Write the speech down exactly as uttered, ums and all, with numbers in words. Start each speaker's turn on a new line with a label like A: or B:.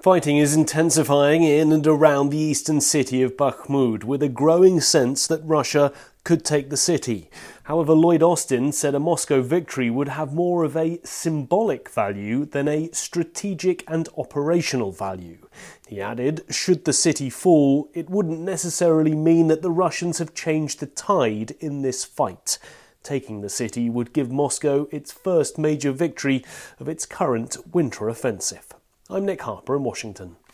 A: Fighting is intensifying in and around the eastern city of Bakhmut, with a growing sense that Russia could take the city. However, Lloyd Austin said a Moscow victory would have more of a symbolic value than a strategic and operational value. He added, should the city fall, it wouldn't necessarily mean that the Russians have changed the tide in this fight. Taking the city would give Moscow its first major victory of its current winter offensive. I'm Nick Harper in Washington.